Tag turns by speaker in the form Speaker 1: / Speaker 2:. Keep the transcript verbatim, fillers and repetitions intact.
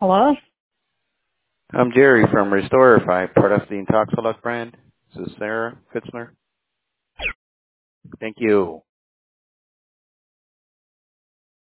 Speaker 1: Hello?
Speaker 2: I'm Jerry from Restorify, part of the Intoxilux brand. This is Sarah Fitzner. Thank you.